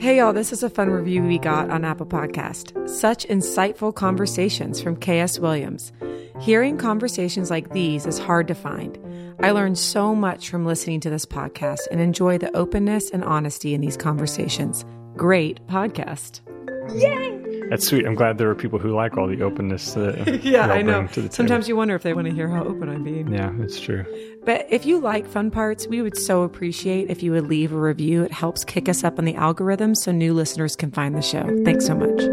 Hey y'all, this is a fun review we got on Apple Podcast. Such insightful conversations from K.S. Williams. Hearing conversations like these is hard to find. I learned so much from listening to this podcast and enjoy the openness and honesty in these conversations. Great podcast. Yay! That's sweet. I'm glad there are people who like all the openness that yeah, I know. To the Sometimes table. You wonder if they want to hear how open I'm being. Yeah, that's true. But if you like Fun Parts, we would so appreciate if you would leave a review. It helps kick us up on the algorithm so new listeners can find the show. Thanks so much.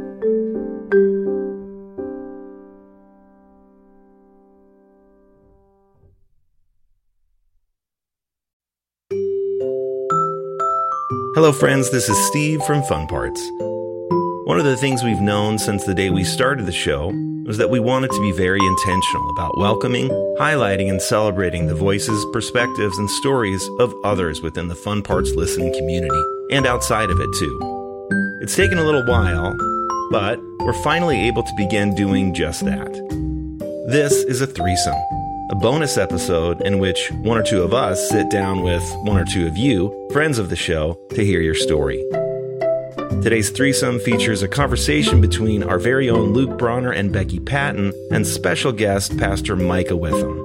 Hello friends, this is Steve from Fun Parts. One of the things we've known since the day we started the show was that we wanted to be very intentional about welcoming, highlighting, and celebrating the voices, perspectives, and stories of others within the Fun Parts listening community, and outside of it too. It's taken a little while, but we're finally able to begin doing just that. This is a threesome, a bonus episode in which one or two of us sit down with one or two of you, friends of the show, to hear your story. Today's threesome features a conversation between our very own Luke Bronner and Becky Patton and special guest Pastor Micah Witham.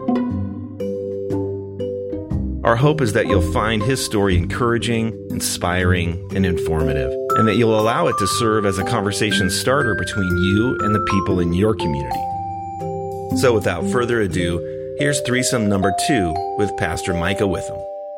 Our hope is that you'll find his story encouraging, inspiring, and informative, and that you'll allow it to serve as a conversation starter between you and the people in your community. So without further ado, here's threesome number 2 with Pastor Micah Witham.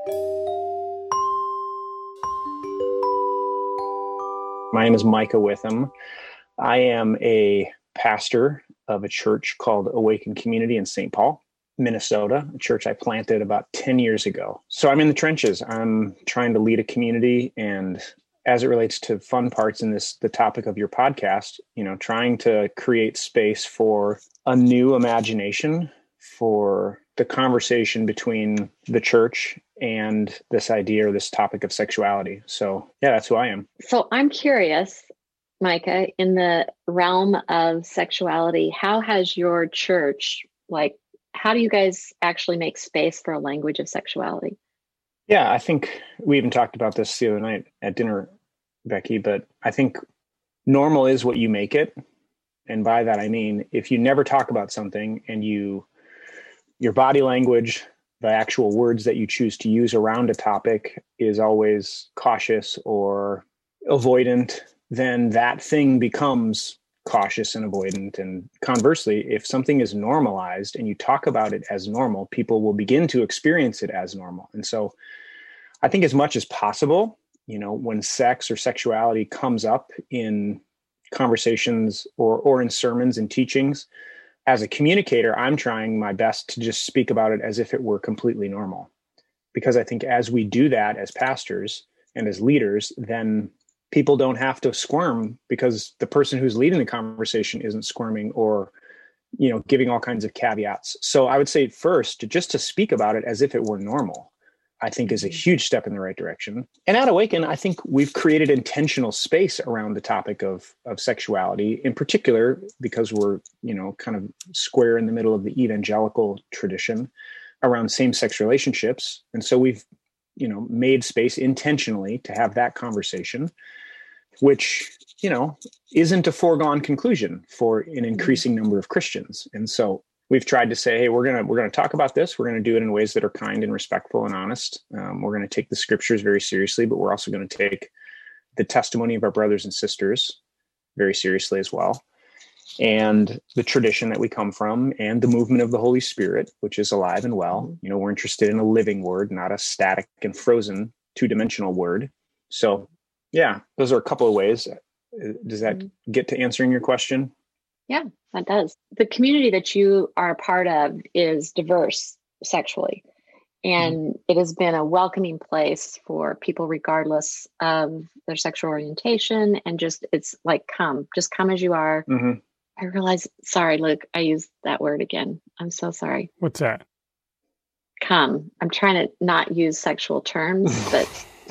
My name is Micah Witham. I am a pastor of a church called Awaken Community in St. Paul, Minnesota, a church I planted about 10 years ago. So I'm in the trenches. I'm trying to lead a community, and as it relates to Fun Parts in the topic of your podcast, trying to create space for a new imagination for the conversation between the church and this idea or this topic of sexuality. So yeah, that's who I am. So I'm curious, Micah, in the realm of sexuality, how has your church, how do you guys actually make space for a language of sexuality? Yeah, I think we even talked about this the other night at dinner, Becky, but I think normal is what you make it. And by that, I mean, if you never talk about something and your body language, the actual words that you choose to use around a topic is always cautious or avoidant, then that thing becomes cautious and avoidant. And conversely, if something is normalized and you talk about it as normal, people will begin to experience it as normal. And so I think as much as possible, when sex or sexuality comes up in conversations or in sermons and teachings, as a communicator, I'm trying my best to just speak about it as if it were completely normal. Because I think as we do that as pastors and as leaders, then people don't have to squirm because the person who's leading the conversation isn't squirming or, giving all kinds of caveats. So I would say first, just to speak about it as if it were normal, I think is a huge step in the right direction. And at Awaken, I think we've created intentional space around the topic of sexuality, in particular, because we're, kind of square in the middle of the evangelical tradition around same-sex relationships. And so we've, made space intentionally to have that conversation, which, isn't a foregone conclusion for an increasing number of Christians. And so we've tried to say, hey, we're going to talk about this. We're going to do it in ways that are kind and respectful and honest. We're going to take the scriptures very seriously, but we're also going to take the testimony of our brothers and sisters very seriously as well. And the tradition that we come from and the movement of the Holy Spirit, which is alive and well. We're interested in a living word, not a static and frozen 2-dimensional word. So yeah, those are a couple of ways. Does that get to answering your question? Yeah, that does. The community that you are a part of is diverse sexually, and it has been a welcoming place for people regardless of their sexual orientation. And it's like, come as you are. Mm-hmm. I realize, sorry, Luke, I used that word again. I'm so sorry. What's that? Come. I'm trying to not use sexual terms, but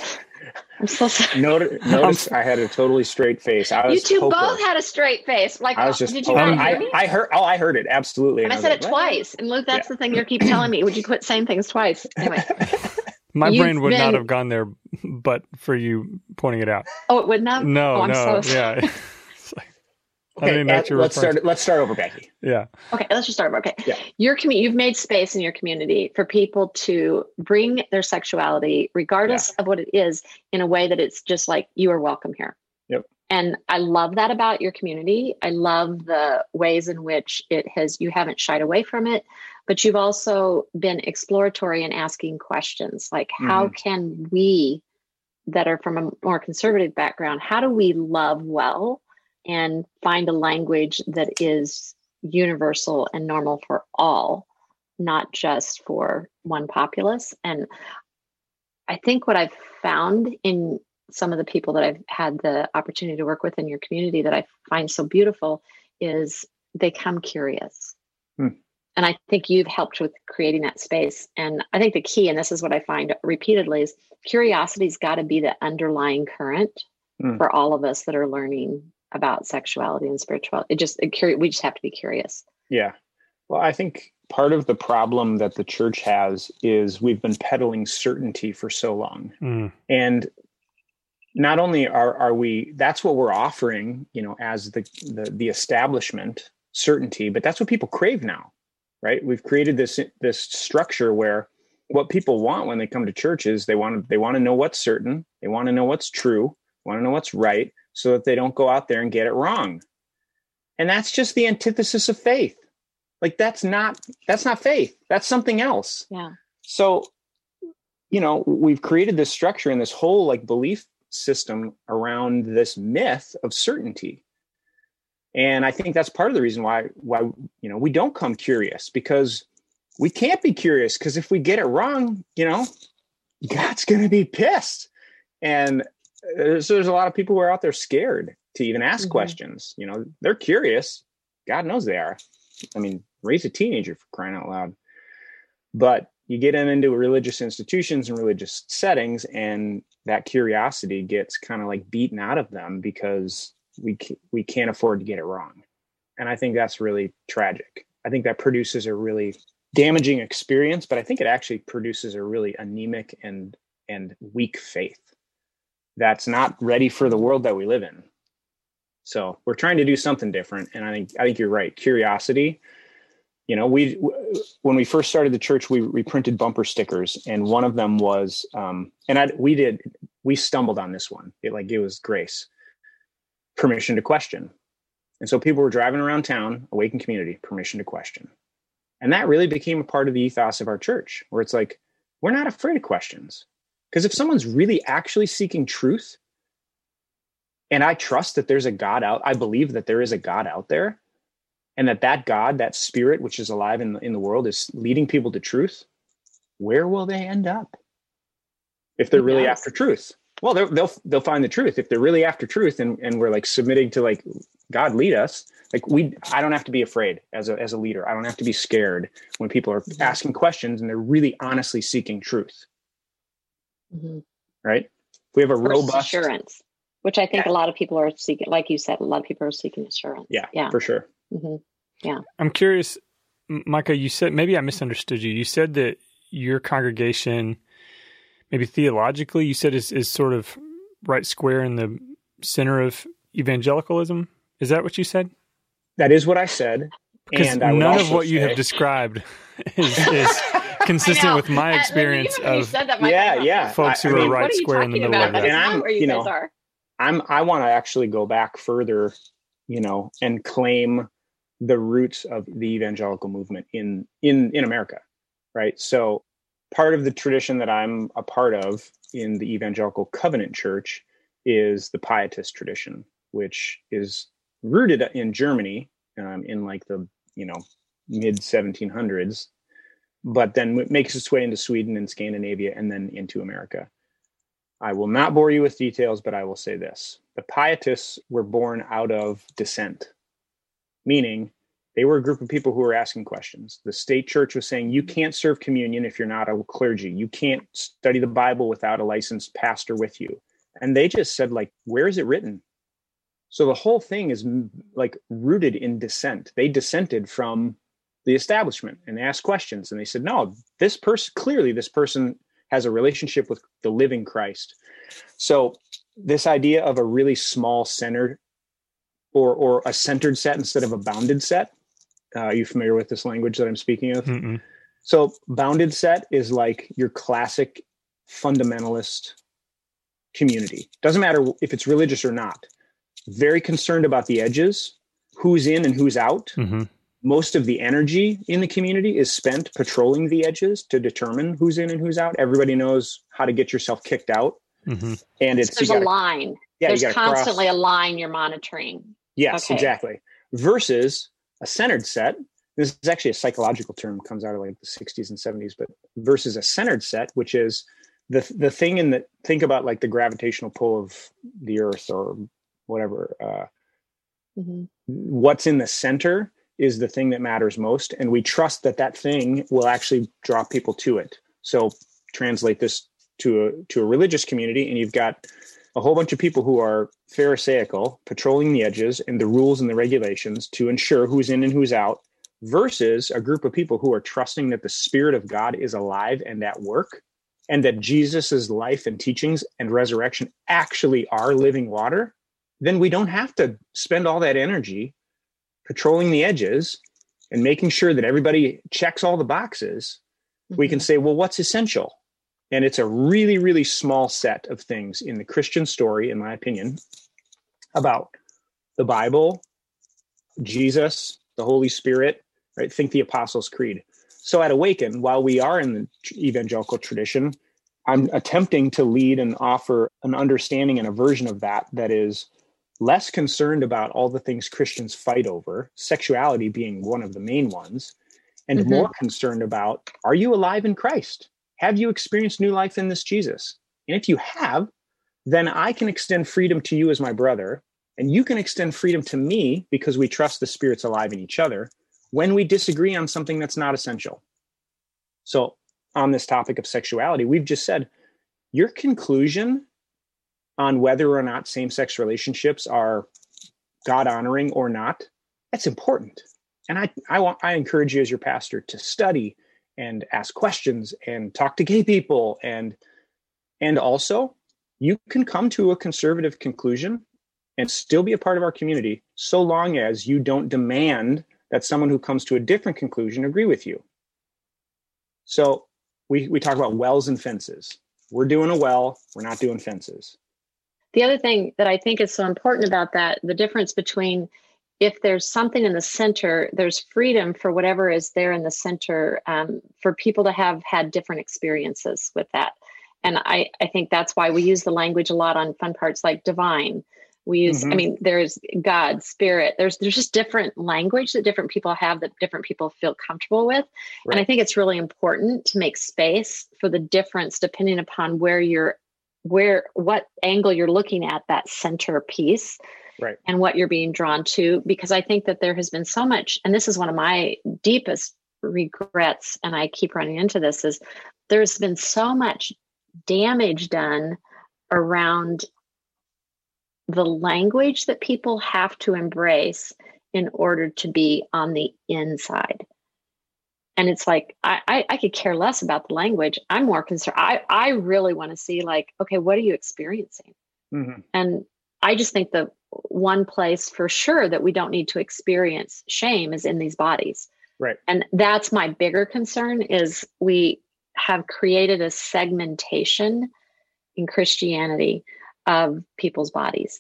I'm so sorry. Notice I had a totally straight face. You two both had a straight face. Did you not hear me? I heard it. Absolutely. And I said it twice. And Luke, that's the thing you keep telling me. Would you quit saying things twice? Anyway. My brain would not have gone there but for you pointing it out. Oh, it wouldn't have? No, oh, I'm no, so yeah. It's like, I Okay, didn't know what you were let's referring to. let's start over, Becky. Yeah. Okay, let's just start over. Okay. Yeah. You've made space in your community for people to bring their sexuality, regardless of what it is, in a way that it's just like, you are welcome here. Yep. And I love that about your community. I love the ways in which you haven't shied away from it, but you've also been exploratory and asking questions like, how can we that are from a more conservative background, how do we love well and find a language that is universal and normal for all, not just for one populace? And I think what I've found in some of the people that I've had the opportunity to work with in your community that I find so beautiful is they come curious. And I think you've helped with creating that space. And I think the key, and this is what I find repeatedly, is curiosity's got to be the underlying current for all of us that are learning about sexuality and spirituality. We just have to be curious. Yeah. Well, I think part of the problem that the church has is we've been peddling certainty for so long. And not only are we, that's what we're offering, as the establishment, certainty, but that's what people crave now, right? We've created this structure where what people want when they come to church is they want to know what's certain, they want to know what's true, want to know what's right, so that they don't go out there and get it wrong. And that's just the antithesis of faith. Like that's not faith. That's something else. Yeah. So, we've created this structure and this whole belief system around this myth of certainty. And I think that's part of the reason why we don't come curious, because we can't be curious, because if we get it wrong, God's going to be pissed. And so there's a lot of people who are out there scared to even ask questions. They're curious. God knows they are. I mean, raise a teenager, for crying out loud. But you get them into religious institutions and religious settings, and that curiosity gets kind of beaten out of them because we can't afford to get it wrong. And I think that's really tragic. I think that produces a really damaging experience, but I think it actually produces a really anemic and weak faith that's not ready for the world that we live in. So we're trying to do something different. And I think you're right. Curiosity, when we first started the church, we printed bumper stickers, and one of them was, we stumbled on this one. It was grace, permission to question. And so people were driving around town, Awaken Community, permission to question. And that really became a part of the ethos of our church, where it's we're not afraid of questions. Because if someone's really actually seeking truth, and I trust that there's a God I believe that there is a God out there, and that God, that spirit, which is alive in the world, is leading people to truth, where will they end up? If they're really after truth. Well, they'll find the truth. If they're really after truth and we're submitting to God lead us, I don't have to be afraid as a leader. I don't have to be scared when people are asking questions and they're really honestly seeking truth. Right? We have a robust assurance, which I think a lot of people are seeking. Like you said, a lot of people are seeking assurance. Yeah, for sure. Yeah. I'm curious, Micah, you said, maybe I misunderstood you. You said that your congregation, maybe theologically, you said is sort of right square in the center of evangelicalism. Is that what you said? That is what I said. Because and I would none of what say, you have described is consistent with my experience of folks who are right square in the middle of that. And I want to actually go back further, and claim the roots of the evangelical movement in America, right? So part of the tradition that I'm a part of in the Evangelical Covenant Church is the Pietist tradition, which is rooted in Germany in the mid 1700s, but then makes its way into Sweden and Scandinavia and then into America. I will not bore you with details, but I will say this. The Pietists were born out of dissent, meaning they were a group of people who were asking questions. The state church was saying, you can't serve communion if you're not a clergy. You can't study the Bible without a licensed pastor with you. And they just said, where is it written? So the whole thing is rooted in dissent. They dissented from the establishment and asked questions. And they said, no, this person has a relationship with the living Christ. So this idea of a really small centered or a centered set instead of a bounded set. Are you familiar with this language that I'm speaking of? Mm-mm. So bounded set is like your classic fundamentalist community. Doesn't matter if it's religious or not. Very concerned about the edges, who's in and who's out. Mm-hmm. Most of the energy in the community is spent patrolling the edges to determine who's in and who's out. Everybody knows how to get yourself kicked out. Mm-hmm. And it's there's a line. Yeah, there's constantly a line you're monitoring. Yes, okay. Exactly. Versus a centered set. This is actually a psychological term, comes out of like the 60s and 70s, but versus a centered set, which is the thing in the, think about like the gravitational pull of the earth or whatever. What's in the center is the thing that matters most. And we trust that that thing will actually draw people to it. So translate this to a religious community, and you've got a whole bunch of people who are Pharisaical, patrolling the edges and the rules and the regulations to ensure who's in and who's out, versus a group of people who are trusting that the Spirit of God is alive and at work, and that Jesus's life and teachings and resurrection actually are living water. Then we don't have to spend all that energy patrolling the edges and making sure that everybody checks all the boxes. We can say, well, what's essential? And it's a really, really small set of things in the Christian story, in my opinion, about the Bible, Jesus, the Holy Spirit, right? Think the Apostles' Creed. So at Awaken, while we are in the evangelical tradition, I'm attempting to lead and offer an understanding and a version of that is less concerned about all the things Christians fight over, sexuality being one of the main ones, and more concerned about, are you alive in Christ? Have you experienced new life in this Jesus? And if you have, then I can extend freedom to you as my brother, and you can extend freedom to me because we trust the Spirit's alive in each other when we disagree on something that's not essential. So on this topic of sexuality, we've just said, your conclusion on whether or not same-sex relationships are God-honoring or not, that's important. And I encourage you as your pastor to study and ask questions and talk to gay people. And also, you can come to a conservative conclusion and still be a part of our community so long as you don't demand that someone who comes to a different conclusion agree with you. So we talk about wells and fences. We're doing a well, we're not doing fences. The other thing that I think is so important about that, the difference between if there's something in the center, there's freedom for whatever is there in the center, for people to have had different experiences with that. And I think that's why we use the language a lot on Fun Parts like divine. We use, I mean, there's God, spirit, there's just different language that different people have that different people feel comfortable with. Right. And I think it's really important to make space for the difference depending upon what angle you're looking at that center piece. Right. And what you're being drawn to, because I think that there has been so much, and this is one of my deepest regrets, and I keep running into this, is there's been so much damage done around the language that people have to embrace in order to be on the inside. And it's like, I could care less about the language. I'm more concerned. I really want to see like, okay, what are you experiencing? And I just think the one place for sure that we don't need to experience shame is in these bodies. Right. And that's my bigger concern is we have created a segmentation in Christianity of people's bodies.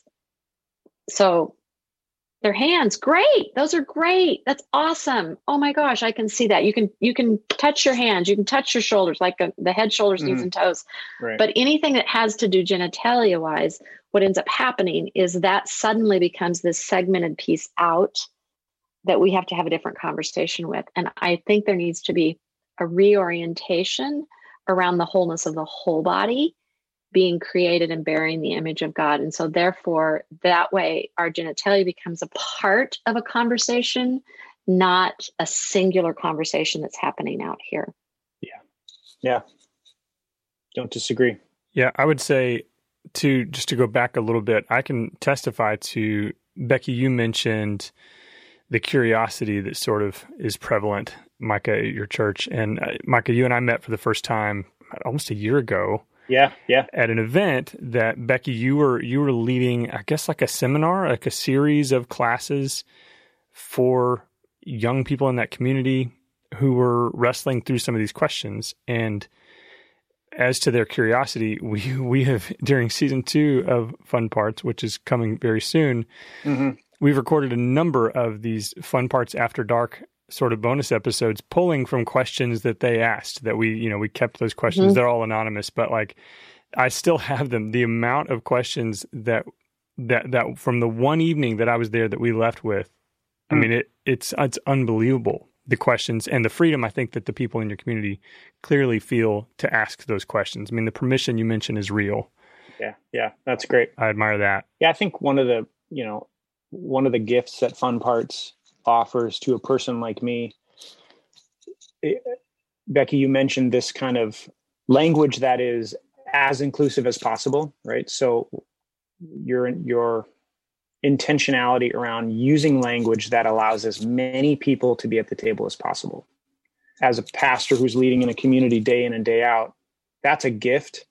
So their hands, great. Those are great. That's awesome. Oh my gosh, I can see that. You can touch your hands, you can touch your shoulders, like the head, shoulders, knees, and toes. Right. But anything that has to do genitalia wise, what ends up happening is that suddenly becomes this segmented piece out that we have to have a different conversation with. And I think there needs to be a reorientation around the wholeness of the whole body being created and bearing the image of God. And so therefore, that way our genitalia becomes a part of a conversation, not a singular conversation that's happening out here. Yeah. Don't disagree. Yeah, I would say to go back a little bit, I can testify to, Becky, you mentioned the curiosity that sort of is prevalent, Micah, at your church. And Micah, you and I met for the first time almost a year ago. Yeah. At an event that, Becky, you were leading, I guess, like a seminar, like a series of classes for young people in that community who were wrestling through some of these questions. And as to their curiosity, we have, during season 2 of Fun Parts, which is coming very soon, we've recorded a number of these Fun Parts After Dark sort of bonus episodes, pulling from questions that they asked, that we kept those questions. They're all anonymous, but like, I still have them. The amount of questions that from the one evening that I was there that we left with, I mean, it's unbelievable. The questions and the freedom, I think, that the people in your community clearly feel to ask those questions. I mean, the permission you mentioned is real. Yeah, that's great. I admire that. Yeah, I think one of the gifts that Fun Parts offers to a person like me, Becky, you mentioned this kind of language that is as inclusive as possible, right? So your intentionality around using language that allows as many people to be at the table as possible. As a pastor who's leading in a community day in and day out, that's a gift.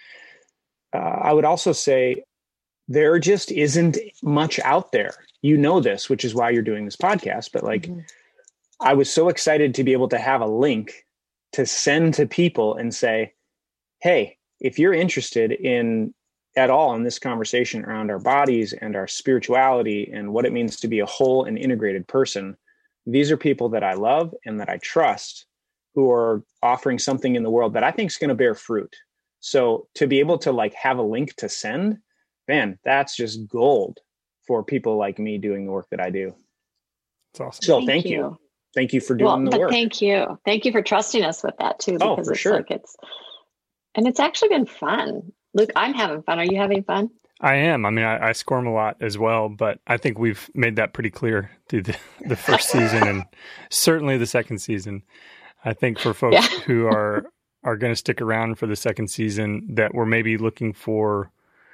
I would also say there just isn't much out there. You know this, which is why you're doing this podcast. But like, I was so excited to be able to have a link to send to people and say, hey, if you're interested at all in this conversation around our bodies and our spirituality and what it means to be a whole and integrated person, these are people that I love and that I trust, who are offering something in the world that I think is going to bear fruit. So to be able to like have a link to send, man, that's just gold for people like me doing the work that I do. It's awesome. So thank you. Thank you for doing the work. Thank you. Thank you for trusting us with that too. Because for sure. And it's actually been fun. Luke, I'm having fun. Are you having fun? I am. I mean, I squirm a lot as well, but I think we've made that pretty clear through the first season and certainly the second season. I think for folks who are going to stick around for the second season, that we're maybe looking for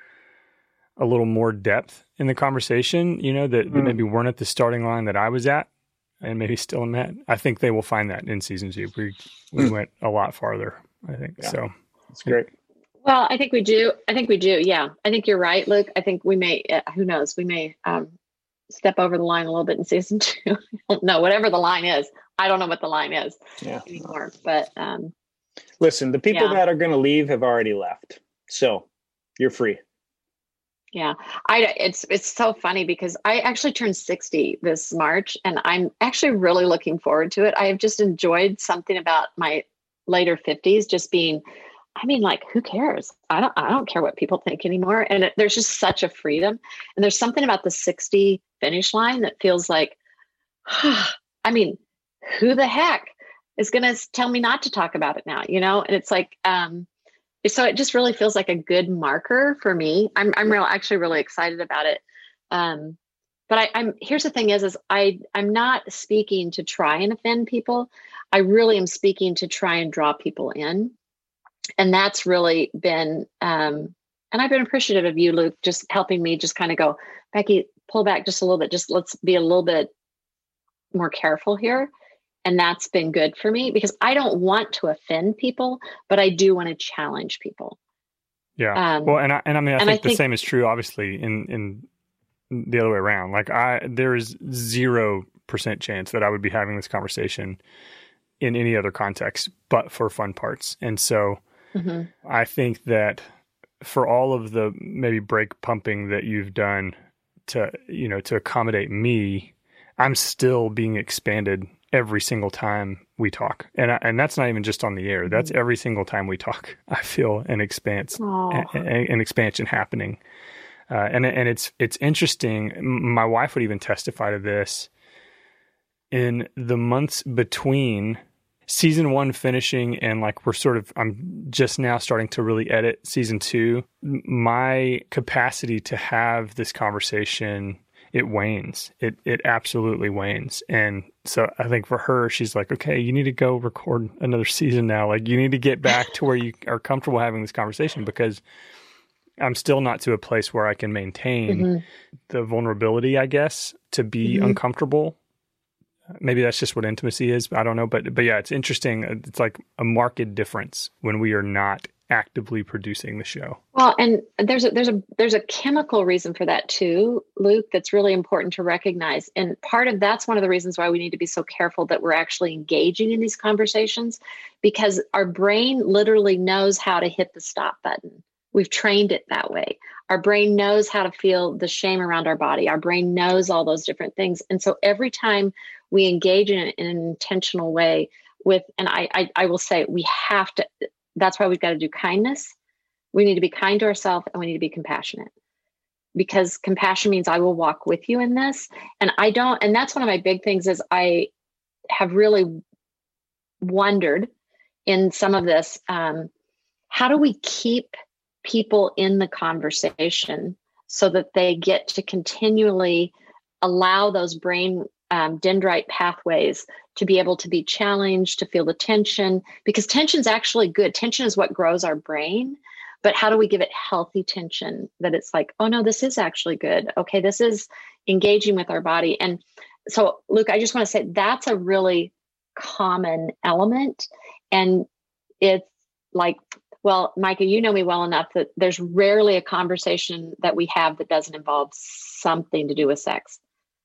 a little more depth in the conversation, that maybe weren't at the starting line that I was at and maybe still am at. I think they will find that in season 2. We went a lot farther, I think. Yeah. So that's great. Well, I think we do. Yeah. I think you're right, Luke. I think we may, who knows, we may step over the line a little bit in season 2. I don't know, whatever the line is. I don't know what the line is anymore, but listen, the people that are going to leave have already left. So you're free. Yeah. It's so funny because I actually turned 60 this March and I'm actually really looking forward to it. I have just enjoyed something about my later 50s, just being, like, who cares? I don't care what people think anymore. And there's just such a freedom. And there's something about the 60 finish line that feels like, who the heck is going to tell me not to talk about it now? And it's like, so it just really feels like a good marker for me. I'm actually really excited about it. But here's the thing is I'm not speaking to try and offend people. I really am speaking to try and draw people in. And that's really been, and I've been appreciative of you, Luke, just helping me just kind of go, Becky, pull back just a little bit. Just let's be a little bit more careful here. And that's been good for me because I don't want to offend people, but I do want to challenge people. Yeah. Well, I think the same is true, obviously, in the other way around. Like there's 0% chance that I would be having this conversation in any other context, but for Fun Parts. And so I think that for all of the maybe brake pumping that you've done to accommodate me, I'm still being expanded every single time we talk. And that's not even just on the air. That's every single time we talk. I feel an expansion happening. And it's interesting. My wife would even testify to this. In the months between season 1 finishing and I'm just now starting to really edit season 2, my capacity to have this conversation, it wanes. It absolutely wanes. And so I think for her, she's like, okay, you need to go record another season now. Like you need to get back to where you are comfortable having this conversation, because I'm still not to a place where I can maintain the vulnerability, I guess, to be uncomfortable Maybe that's just what intimacy is. I don't know. But yeah, it's interesting. It's like a marked difference when we are not actively producing the show. Well, and there's a chemical reason for that too, Luke, that's really important to recognize. And that's one of the reasons why we need to be so careful that we're actually engaging in these conversations, because our brain literally knows how to hit the stop button. We've trained it that way. Our brain knows how to feel the shame around our body. Our brain knows all those different things. And so every time we engage in an intentional way and I will say we have to, that's why we've got to do kindness. We need to be kind to ourselves, and we need to be compassionate, because compassion means I will walk with you in this. And that's one of my big things is I have really wondered in some of this, how do we keep people in the conversation so that they get to continually allow those brain dendrite pathways to be able to be challenged, to feel the tension, because tension is actually good. Tension is what grows our brain. But how do we give it healthy tension that it's like, oh no, this is actually good. Okay, this is engaging with our body. And so, Luke, I just want to say that's a really common element. And it's like, well, Micah, you know me well enough that there's rarely a conversation that we have that doesn't involve something to do with sex.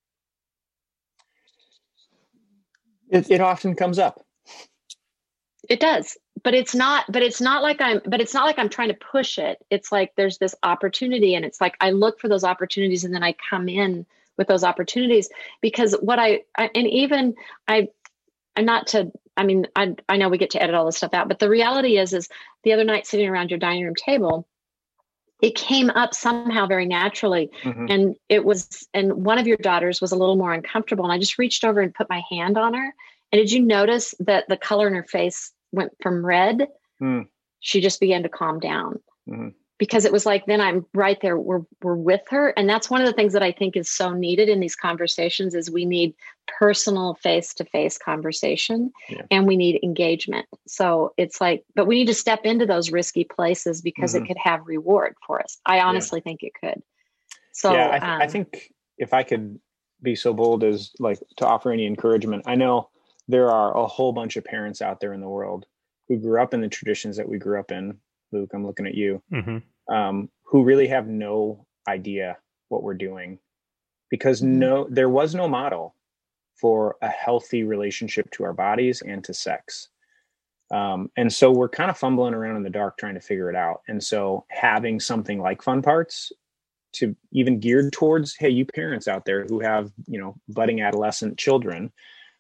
It often comes up. It does, but it's not like I'm trying to push it. It's like there's this opportunity, and it's like I look for those opportunities, and then I come in with those opportunities, because I know we get to edit all this stuff out, but the reality is the other night sitting around your dining room table, it came up somehow very naturally. Mm-hmm. And one of your daughters was a little more uncomfortable, and I just reached over and put my hand on her. And did you notice that the color in her face went from red? She just began to calm down. Mm-hmm. Because it was like, then I'm right there, we're with her. And that's one of the things that I think is so needed in these conversations is we need personal face-to-face conversation, and we need engagement. So it's like, but we need to step into those risky places because it could have reward for us. I honestly think it could. So I think if I could be so bold as like to offer any encouragement, I know there are a whole bunch of parents out there in the world who grew up in the traditions that we grew up in. Luke, I'm looking at you, who really have no idea what we're doing, because there was no model for a healthy relationship to our bodies and to sex. And so we're kind of fumbling around in the dark trying to figure it out. And so having something like Fun Parts to even geared towards, hey, you parents out there who have, budding adolescent children,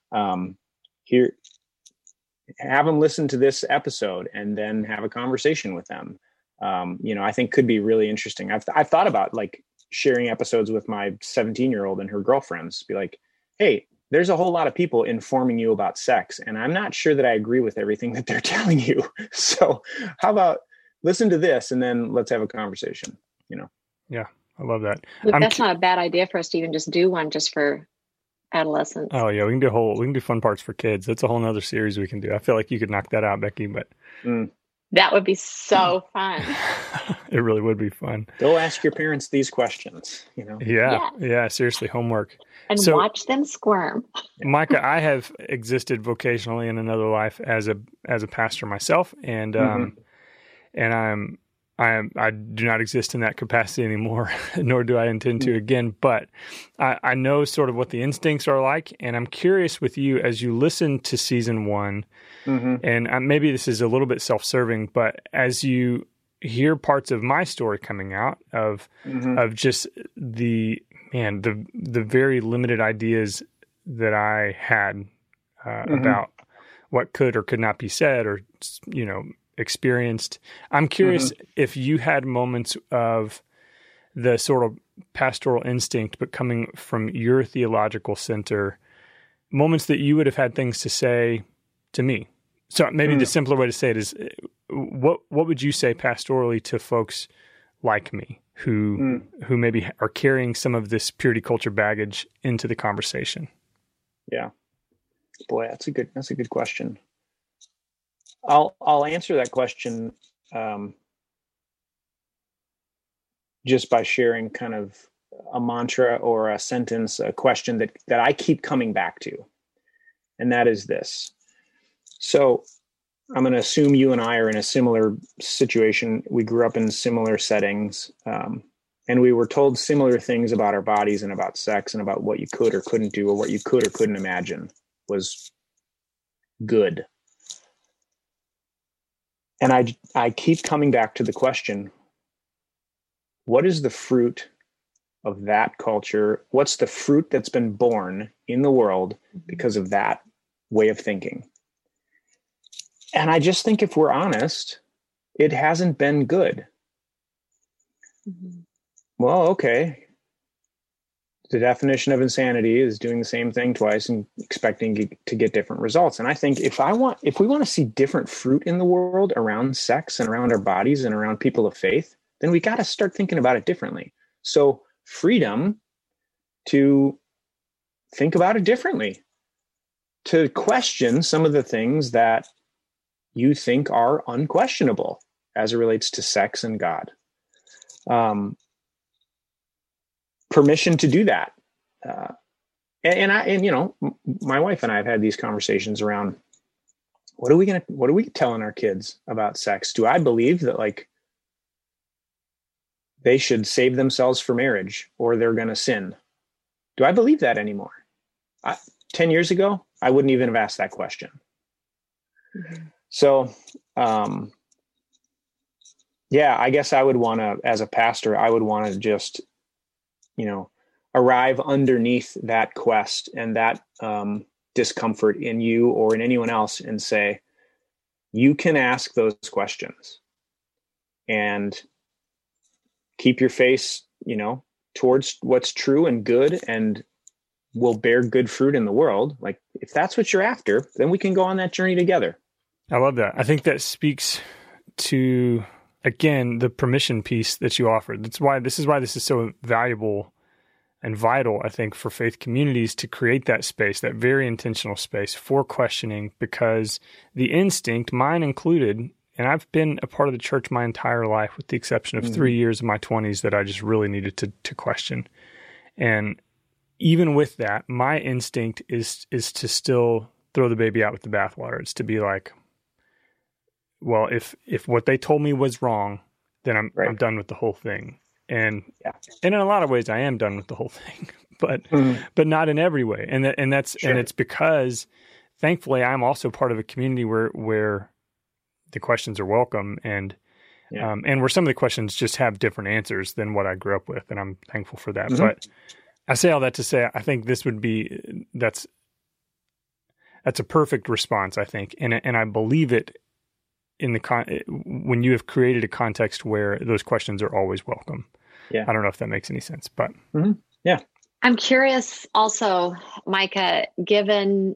here, have them listen to this episode and then have a conversation with them. I think could be really interesting. I've thought about like sharing episodes with my 17-year-old and her girlfriends, be like, hey, there's a whole lot of people informing you about sex, and I'm not sure that I agree with everything that they're telling you. So how about listen to this and then let's have a conversation, Yeah, I love that. Look, that's not a bad idea for us to even just do one just for adolescents. Oh yeah, we can do Fun Parts for kids. That's a whole nother series we can do. I feel like you could knock that out, Becky, but that would be so fun. It really would be fun. Go ask your parents these questions, Yeah, seriously, homework. And watch them squirm. Micah, I have existed vocationally in another life as a pastor myself, and I do not exist in that capacity anymore, nor do I intend to again. But I know sort of what the instincts are like, and I'm curious with you as you listen to season 1, and maybe this is a little bit self-serving, but as you hear parts of my story coming out of just the very limited ideas that I had about what could or could not be said, or experienced. I'm curious if you had moments of the sort of pastoral instinct, but coming from your theological center, moments that you would have had things to say to me. So maybe the simpler way to say it is, what would you say pastorally to folks like me who maybe are carrying some of this purity culture baggage into the conversation? Yeah, boy, that's a good question. I'll answer that question just by sharing kind of a mantra or a sentence, a question that I keep coming back to. And that is this. So I'm going to assume you and I are in a similar situation. We grew up in similar settings, and we were told similar things about our bodies and about sex and about what you could or couldn't do or what you could or couldn't imagine was good. And I keep coming back to the question, what is the fruit of that culture? What's the fruit that's been born in the world because of that way of thinking? And I just think if we're honest, it hasn't been good. Mm-hmm. Well, okay. The definition of insanity is doing the same thing twice and expecting to get different results. And I think if we want to see different fruit in the world around sex and around our bodies and around people of faith, then we got to start thinking about it differently. So freedom to think about it differently, to question some of the things that you think are unquestionable as it relates to sex and God. Permission to do that. And you know, my wife and I have had these conversations around what are we telling our kids about sex? Do I believe that like they should save themselves for marriage or they're going to sin? Do I believe that anymore? 10 years ago, I wouldn't even have asked that question. Mm-hmm. So, yeah, I guess I would want to, as a pastor, I would want to just, you know, arrive underneath that quest and that discomfort in you or in anyone else and say, you can ask those questions and keep your face, you know, towards what's true and good and will bear good fruit in the world. Like if that's what you're after, then we can go on that journey together. I love that. I think that speaks to, again, the permission piece that you offered. This is why this is so valuable and vital, I think, for faith communities to create that space, that very intentional space for questioning, because the instinct, mine included, and I've been a part of the church my entire life with the exception of 3 years of my 20s that I just really needed to question. And even with that, my instinct is to still throw the baby out with the bathwater. It's to be like, well, if what they told me was wrong, then I'm done with the whole thing. And and in a lot of ways, I am done with the whole thing, but not in every way. And it's because, thankfully, I'm also part of a community where the questions are welcome and where some of the questions just have different answers than what I grew up with, and I'm thankful for that. Mm-hmm. But I say all that to say, I think this would be that's a perfect response, I think, and I believe it. When you have created a context where those questions are always welcome. Yeah. I don't know if that makes any sense, but yeah. I'm curious also, Micah, given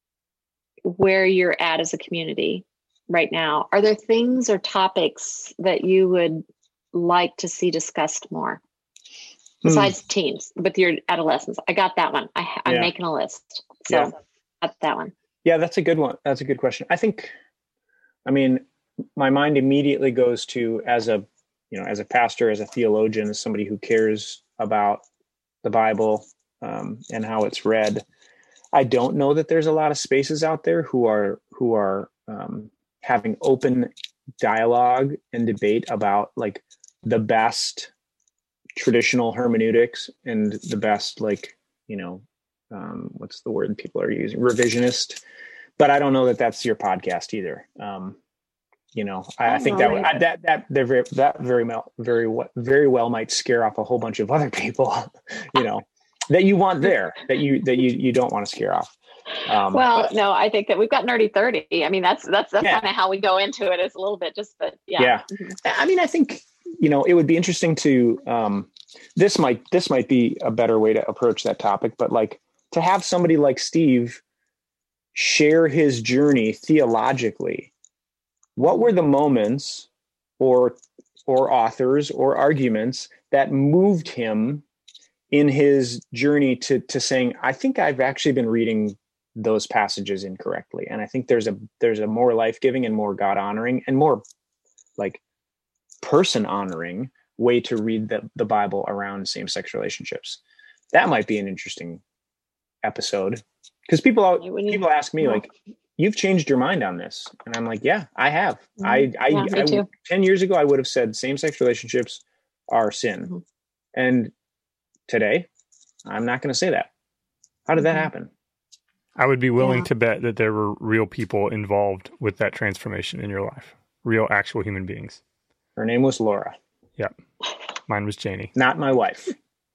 where you're at as a community right now, are there things or topics that you would like to see discussed more besides teens with your adolescents? I got that one. I'm making a list. So got that one. Yeah, that's a good one. That's a good question. I mean, my mind immediately goes to as a pastor, as a theologian, as somebody who cares about the Bible and how it's read. I don't know that there's a lot of spaces out there who are having open dialogue and debate about like the best traditional hermeneutics and the best what's the word people are using, revisionist. But I don't know that that's your podcast either. I think that very well might scare off a whole bunch of other people, that you want there, that you don't want to scare off. No, I think that we've got Nerdy 30. I mean, that's kind of how we go into it. It's a little bit Yeah. Mm-hmm. I mean, I think, it would be interesting to, this might be a better way to approach that topic, but like to have somebody like Steve share his journey theologically. What were the moments or authors or arguments that moved him in his journey to saying, I think I've actually been reading those passages incorrectly. And I think there's a more life-giving and more God honoring and more like person honoring way to read the Bible around same-sex relationships. That might be an interesting episode, because people ask me like, you've changed your mind on this. And I'm like, yeah, I have. Me too. 10 years ago, I would have said same-sex relationships are sin. Mm-hmm. And today, I'm not going to say that. How did that happen? I would be willing to bet that there were real people involved with that transformation in your life. Real, actual human beings. Her name was Laura. Yep. Mine was Janie. Not my wife.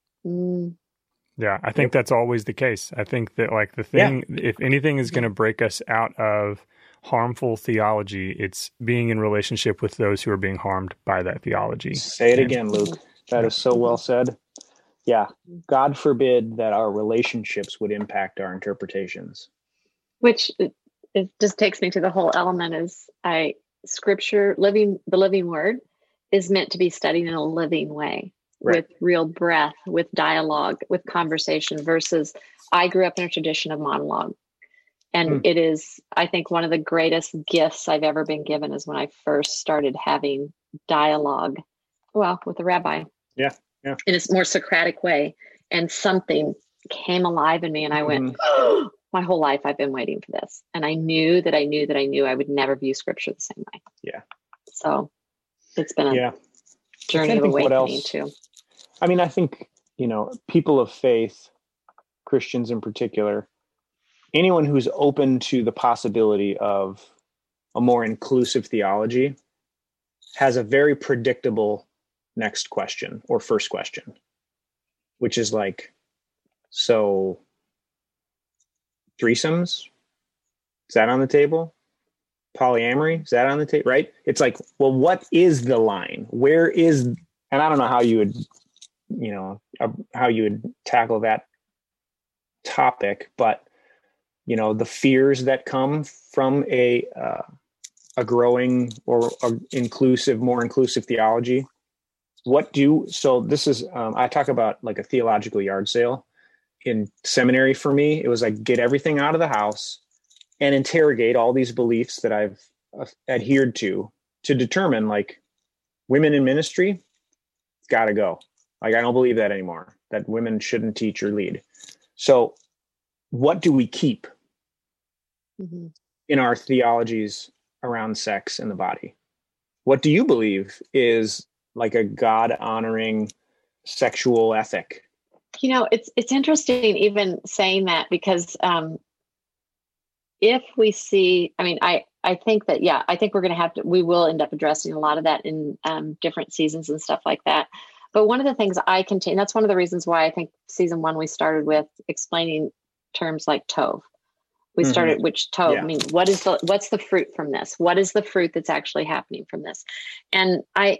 Yeah, I think that's always the case. I think that like the thing, if anything is going to break us out of harmful theology, it's being in relationship with those who are being harmed by that theology. Say it again, Luke. That is so well said. Yeah. God forbid that our relationships would impact our interpretations. Which it just takes me to the whole element is scripture, the living word is meant to be studied in a living way. Right. With real breath, with dialogue, with conversation versus I grew up in a tradition of monologue. And it is, I think, one of the greatest gifts I've ever been given is when I first started having dialogue, with a rabbi. Yeah. In a more Socratic way. And something came alive in me and I went, oh, my whole life I've been waiting for this. And I knew that I knew I would never view scripture the same way. Yeah. So it's been a journey of awakening too. I mean, I think, people of faith, Christians in particular, anyone who's open to the possibility of a more inclusive theology has a very predictable next question or first question, which is like, so threesomes, is that on the table? Polyamory, is that on the table? Right? It's like, well, what is the line? Where is, and I don't know how you would, how you would tackle that topic, but the fears that come from a growing or more inclusive theology. So this is, I talk about like a theological yard sale in seminary. For me, it was like, get everything out of the house and interrogate all these beliefs that I've adhered to determine like women in ministry, got to go. Like, I don't believe that anymore, that women shouldn't teach or lead. So what do we keep in our theologies around sex and the body? What do you believe is like a God-honoring sexual ethic? It's interesting even saying that because if we see, I think that, I think we will end up addressing a lot of that in different seasons and stuff like that. But one of the things that's one of the reasons why I think season 1, we started with explaining terms like tov. We started, which tov means what's the fruit from this? What is the fruit that's actually happening from this? And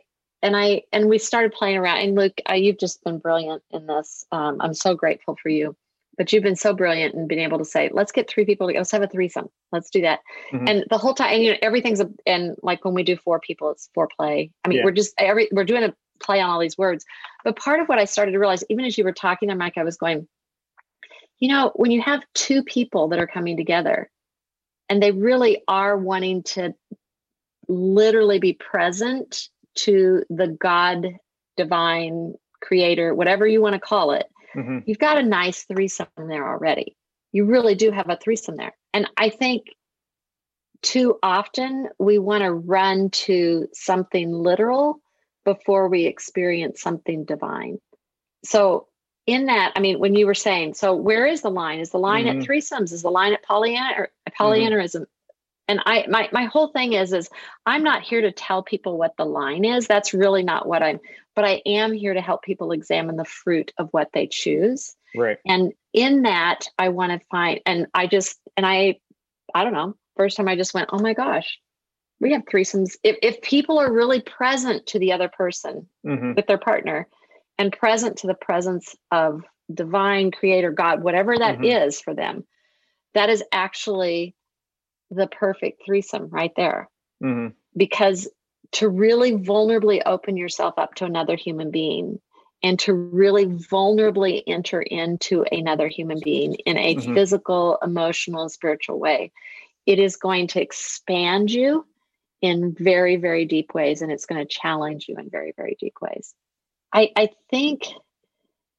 we started playing around, and Luke, you've just been brilliant in this. I'm so grateful for you, but you've been so brilliant in being able to say, let's get 3 people together. Let's have a threesome. Let's do that. And the whole time, and everything's, and like when we do 4 people, it's foreplay. We're doing a play on all these words. But part of what I started to realize, even as you were talking there, Mike, I was going, when you have 2 people that are coming together and they really are wanting to literally be present to the God, divine creator, whatever you want to call it, you've got a nice threesome there already. You really do have a threesome there. And I think too often we want to run to something literal before we experience something divine. So in that, when you were saying, so where is the line? Is the line at threesomes? Is the line at polyamorism? And my whole thing is I'm not here to tell people what the line is. That's really not what but I am here to help people examine the fruit of what they choose. Right. And in that, I want to find, I don't know, first time I just went, oh my gosh, we have threesomes. If people are really present to the other person with their partner and present to the presence of divine creator, God, whatever that is for them, that is actually the perfect threesome right there. Because to really vulnerably open yourself up to another human being and to really vulnerably enter into another human being in a physical, emotional, and spiritual way, it is going to expand you in very, very deep ways. And it's going to challenge you in very, very deep ways. I think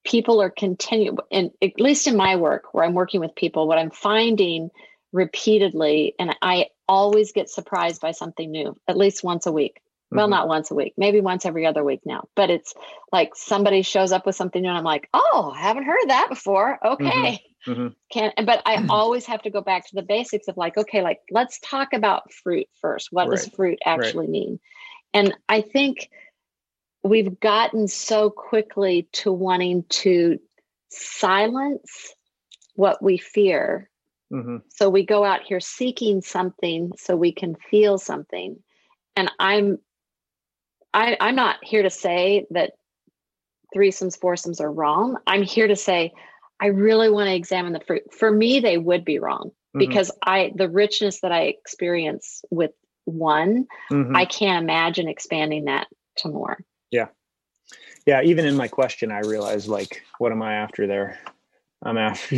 people are continuing, and at least in my work where I'm working with people, what I'm finding repeatedly, and I always get surprised by something new, at least once a week. Well, not once a week, maybe once every other week now, but it's like somebody shows up with something new and I'm like, oh, haven't heard that before. Okay. But I always have to go back to the basics of like, okay, like let's talk about fruit first. What does fruit actually mean? And I think we've gotten so quickly to wanting to silence what we fear. So we go out here seeking something so we can feel something. And I'm not here to say that threesomes, foursomes are wrong. I'm here to say, I really want to examine the fruit. For me, they would be wrong because the richness that I experience with one, I can't imagine expanding that to more. Yeah. Yeah. Even in my question, I realized like, what am I after there? I'm after,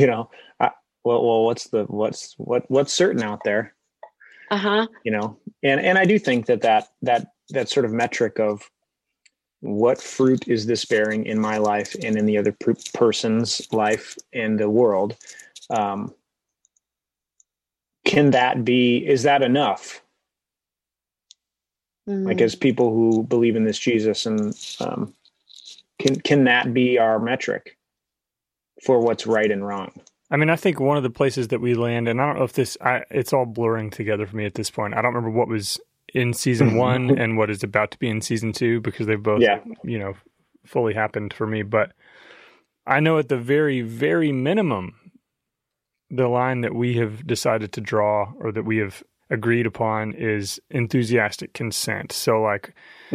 what's certain out there? And I do think that sort of metric of what fruit is this bearing in my life and in the other person's life in the world, is that enough? Like as people who believe in this Jesus, and can that be our metric for what's right and wrong? I mean, I think one of the places that we land, and I don't know if it's all blurring together for me at this point. I don't remember what was in season 1 and what is about to be in season 2 because they've both, fully happened for me. But I know at the very, very minimum, the line that we have decided to draw or that we have agreed upon is enthusiastic consent. So like,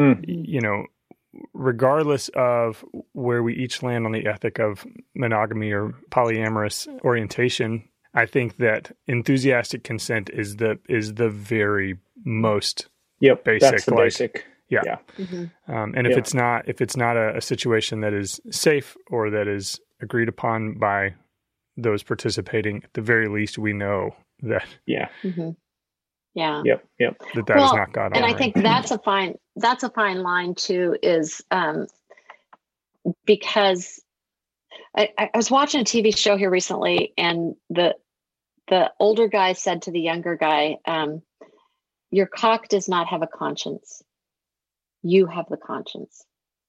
regardless of where we each land on the ethic of monogamy or polyamorous orientation, I think that enthusiastic consent is the very most basic. That's the basic. Yeah. And if it's not a situation that is safe or that is agreed upon by those participating, at the very least, we know that. Yeah. That is not God. And I think that's a fine line too, is because I was watching a TV show here recently, and the older guy said to the younger guy, your cock does not have a conscience. You have the conscience.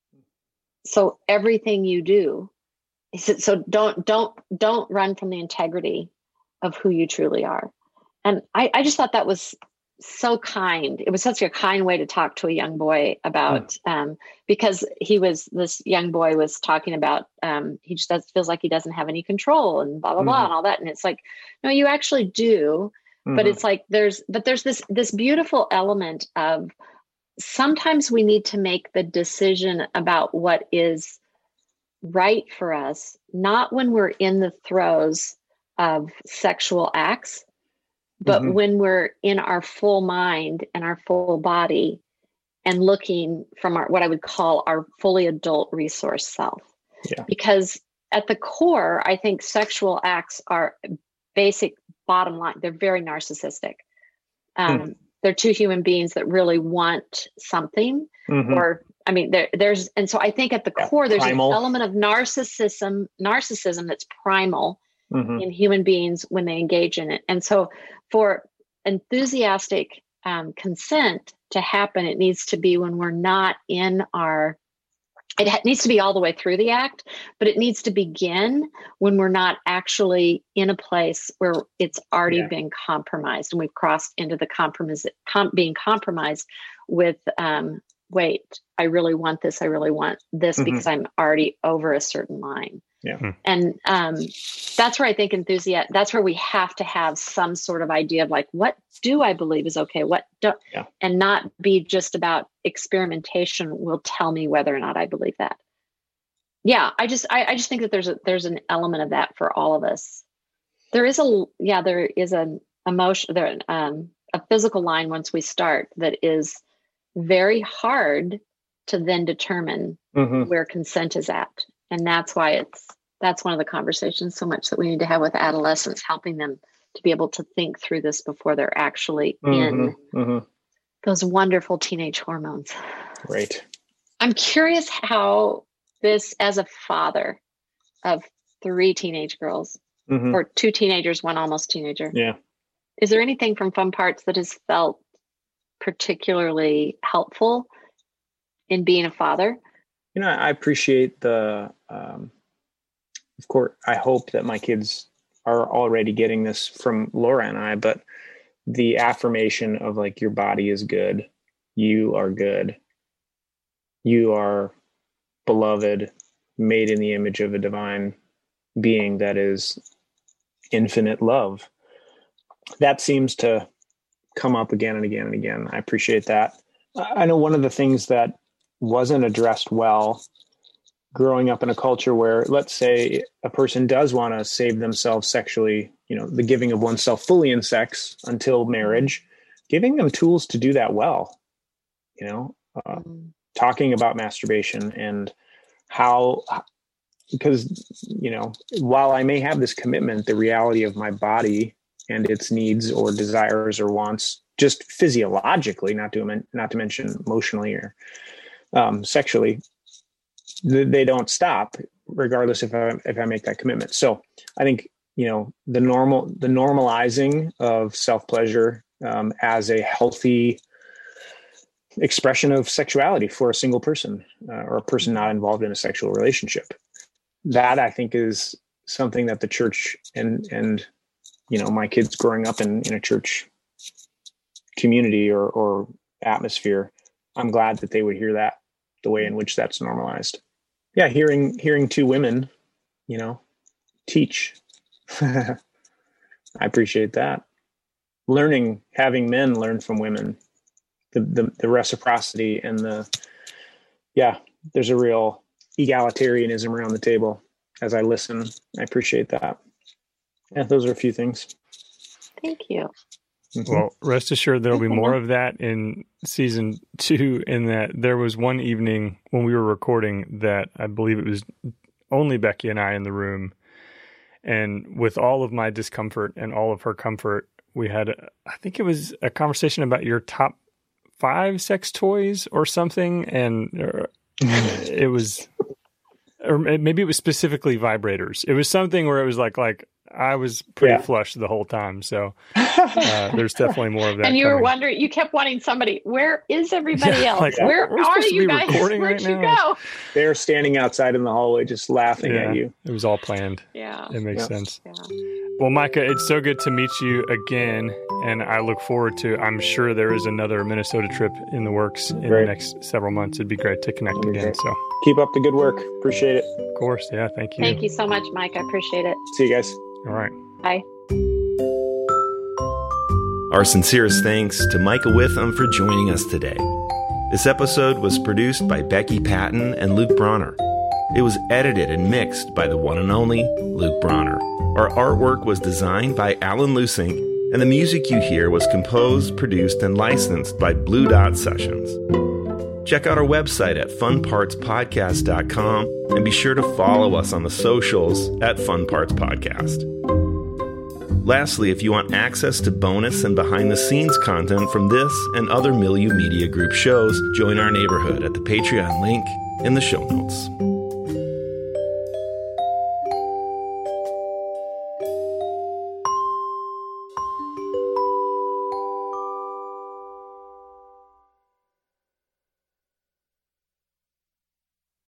So everything you do, he said, so don't run from the integrity of who you truly are. And I just thought that was so kind. It was such a kind way to talk to a young boy about, because this young boy was talking about, he just feels like he doesn't have any control and blah, blah, blah, and all that. And it's like, no, you actually do. But it's like, there's this beautiful element of sometimes we need to make the decision about what is right for us, not when we're in the throes of sexual acts, but when we're in our full mind and our full body and looking from what I would call our fully adult resource self. Yeah. Because at the core, I think sexual acts are basic bottom line. They're very narcissistic. They're two human beings that really want something, or, I mean, and so I think at the core, there's primal. An element of narcissism that's primal in human beings when they engage in it. And so for enthusiastic consent to happen, it needs to be when we're not in it needs to be all the way through the act, but it needs to begin when we're not actually in a place where it's already been compromised and we've crossed into the being compromised with, wait, I really want this. I really want this because I'm already over a certain line. Yeah. And that's where I think that's where we have to have some sort of idea of like, what do I believe is okay? What don't, and not be just about experimentation will tell me whether or not I believe that. Yeah. I just think that there's an element of that for all of us. There is an emotion there, a physical line once we start that is very hard to then determine where consent is at. And that's why that's one of the conversations so much that we need to have with adolescents, helping them to be able to think through this before they're actually in those wonderful teenage hormones. Right. I'm curious how this, as a father, of 3 teenage girls, Mm-hmm. or 2 teenagers, 1 almost teenager. Yeah. Is there anything from Fun Parts that has felt particularly helpful in being a father? I appreciate of course, I hope that my kids are already getting this from Laura and I, but the affirmation of like, your body is good. You are good. You are beloved, made in the image of a divine being that is infinite love. That seems to come up again and again and again. I appreciate that. I know one of the things that wasn't addressed well growing up in a culture where, let's say, a person does want to save themselves sexually, the giving of oneself fully in sex until marriage, giving them tools to do that well, talking about masturbation and how, because, while I may have this commitment, the reality of my body and its needs or desires or wants, just physiologically, not to mention emotionally or sexually, they don't stop regardless if I make that commitment. So I think, the normalizing of self-pleasure as a healthy expression of sexuality for a single person or a person not involved in a sexual relationship. That I think is something that the church and my kids growing up in a church community or atmosphere, I'm glad that they would hear that, the way in which that's normalized. Yeah. Hearing 2 women, teach. I appreciate that. Having men learn from women, the reciprocity and there's a real egalitarianism around the table as I listen. I appreciate that. Yeah, those are a few things. Thank you. Mm-hmm. Well, rest assured there'll be more of that in season 2, in that there was one evening when we were recording that I believe it was only Becky and I in the room. And with all of my discomfort and all of her comfort, we had, I think it was a conversation about your top 5 sex toys or something. And it was, or maybe it was specifically vibrators. It was something where it was like I was pretty flush the whole time. So there's definitely more of that. And you coming. were wondering, you kept wanting somebody, where is everybody else? Like, where are you guys? Where'd Where'd right you now? go? They're standing outside in the hallway just laughing at you. It was all planned. Yeah. It makes sense. Yeah. Well, Micah, it's so good to meet you again. And I look forward to, I'm sure there is another Minnesota trip in the works in the next several months. It'd be great to connect again. Great. So Keep up the good work. Appreciate it. of course. Yeah. Thank you. Thank you so much, Mike. I appreciate it. See you guys. All right. Bye. Our sincerest thanks to Micah Witham for joining us today. This episode was produced by Becky Patton and Luke Bronner. It was edited and mixed by the one and only Luke Bronner. Our artwork was designed by Alan Lusing, and the music you hear was composed, produced, and licensed by Blue Dot Sessions. Check out our website at funpartspodcast.com and be sure to follow us on the socials at Fun Parts Podcast. Lastly, if you want access to bonus and behind-the-scenes content from this and other Milieu Media Group shows, join our neighborhood at the Patreon link in the show notes.